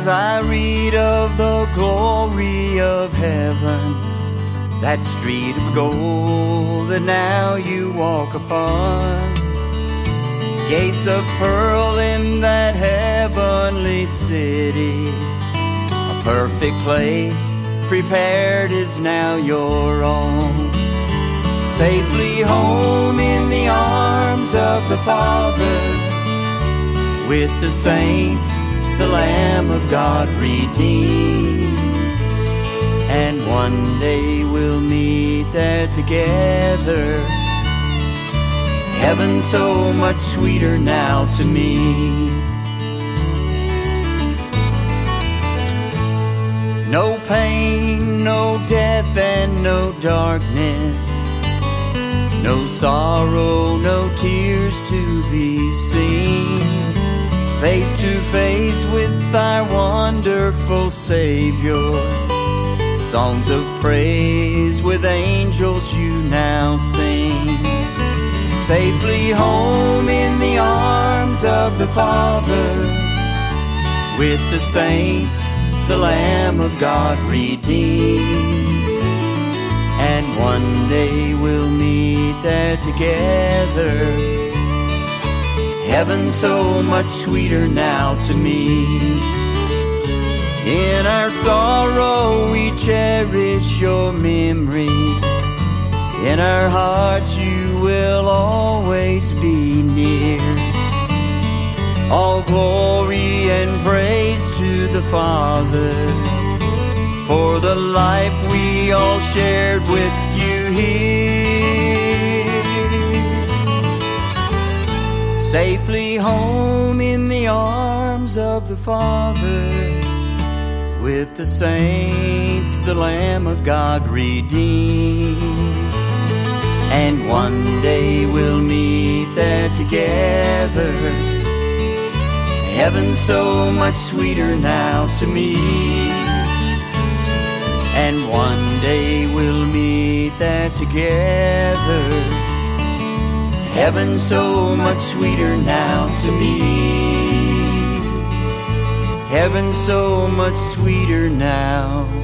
as I read of the glory of heaven, that street of gold that now you walk upon, gates of pearl in that heavenly city, a perfect place prepared is now your own. Safely home in the arms of the Father, with the saints, the Lamb of God redeemed. And one day we'll meet there together. Heaven so much sweeter now to me. No pain, no death, and no darkness, no sorrow, no tears to be seen. Face to face with our wonderful Savior, songs of praise with angels you now sing. Safely home in the arms of the Father, with the saints, the Lamb of God redeemed. And one day we'll meet there together. Heaven so much sweeter now to me. In our sorrow we cherish your memory. In our hearts you will always be near. All glory and praise to the Father for the life we all shared with you here. Safely home in the arms of the Father, with the saints, the Lamb of God redeemed. And one day we'll meet there together. Heaven so much sweeter now to me. And one day we'll meet there together. Heaven so much sweeter now to me. Heaven so much sweeter now